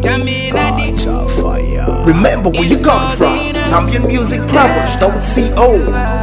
Gotcha fire. Remember where you come from. Zambian Music Powers, .co.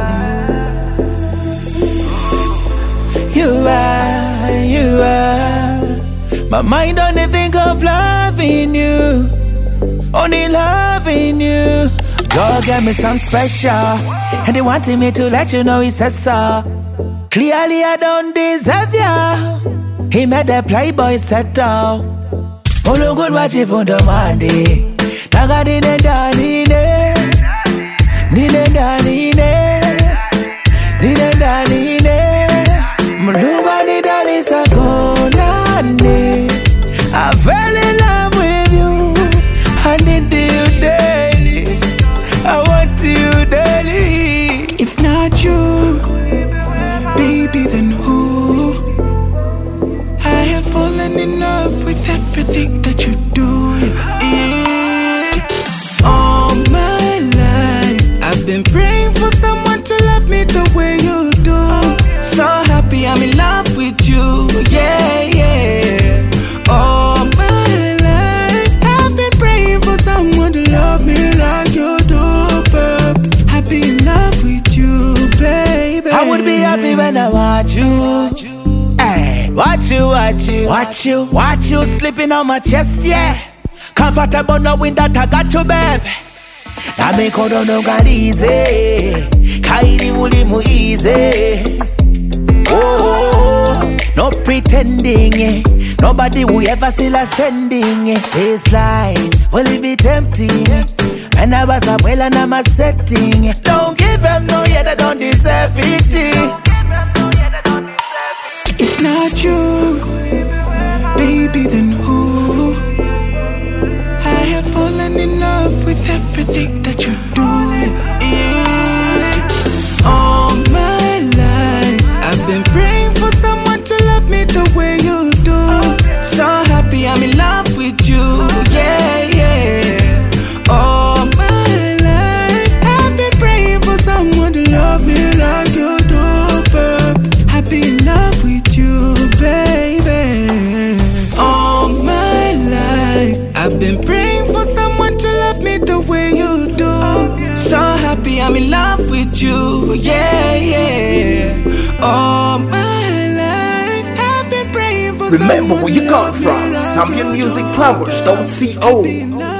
You are. My mind only think of loving you, only loving you. God gave me some special, and He wanted me to let you know He said so. Clearly I don't deserve ya. He made the playboy settle. Molo good watch it from the Monday. Naga dine da nine, nine da nine, nine da nine. Mulunga ni dani sakolane. I fell in love with you. I need you daily. I want you daily. If not you, baby, then who? I have fallen in love with everything that you do. All my life, I've been praying for someone to love me the way you do. So happy I'm in love with you, yeah, yeah. All my life, I've been praying for someone to love me like you do, babe. Happy in love with you, baby. I would be happy when I watch you. Hey, watch you sleeping on my chest, yeah. Comfortable knowing that I got you, babe. That make all no got easy. Kairi wuli mu easy. Oh, no pretending, eh. Nobody will ever see us sending, eh. This life will it be tempting, eh. And I was a well and I'm a setting, eh. Don't give them no yet, I don't deserve it, eh. If not you, baby, then who? I have fallen in love with everything that you do. All my life, I've been praying for someone to love me the way you do. So happy I'm in love with you, yeah, yeah. All my life, I've been praying for someone to love me like you do, babe. Happy in love with you, baby. All my life, I've been praying for someone to love me the way you do. So happy I'm in love with you, yeah, yeah. All my life, I've been praying for Remember someone where you to come love me from. like Zambian you Music do. Powers, Happy in .co. love